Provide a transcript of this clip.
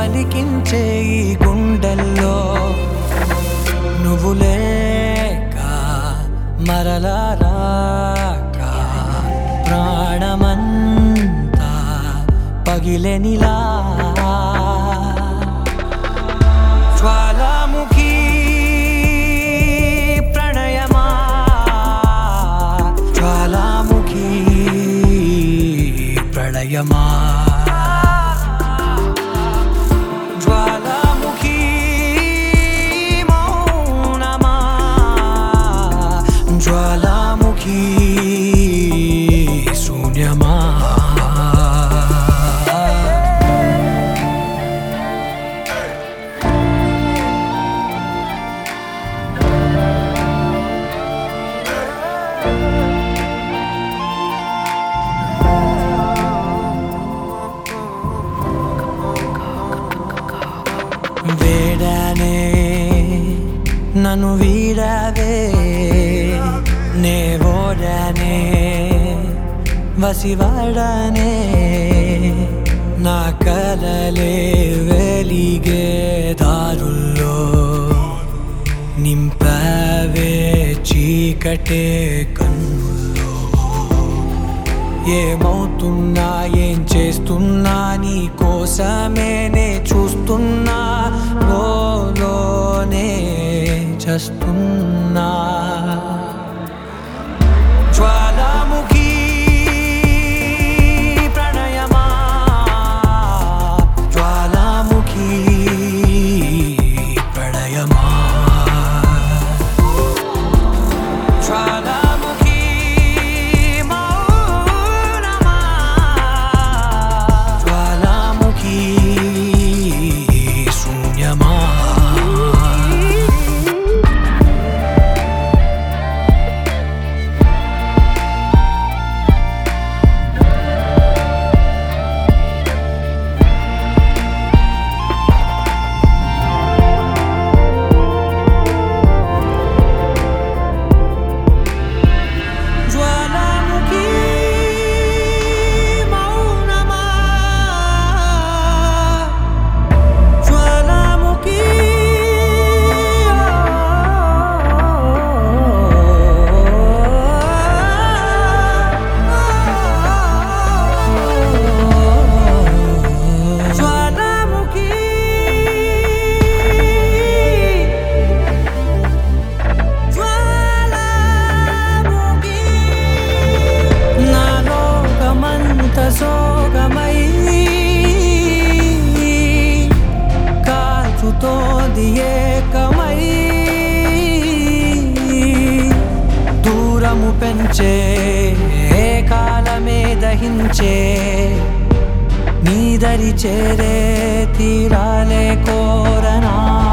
పలికించే ఈ గుండెల్లో నువ్వు లేక మరలా రాక ప్రాణమంతా పగిలెనిలా జ్వాలాముఖి ప్రణయమా జ్వాలాముఖి ప్రళయమా జ్వాలాముఖి మౌనమా జ్వాలాముఖి శూన్యమా వేడానే నన్ను వీడావే నే ఓడానే వసివాడానే నా కలలే వెలిగే దారుల్లో నింపావే చీకటే కన్నుల్లో ఏమవుతున్నా ఏం చేస్తున్నా నీ కోసమే నే చూస్తున్నా లోనే చస్తున్నా జ్వాలాముఖి ప్రణయమా జ్వాలాముఖి ప్రళయమా జ్వాలాముఖి మౌనమా జ్వాలాముఖి శూన్యమా సోగమై కాచుతోంది ఏకమై దూరము పెంచే కాలమే దహించే నీదరి చేరే తీరాలే కోరనా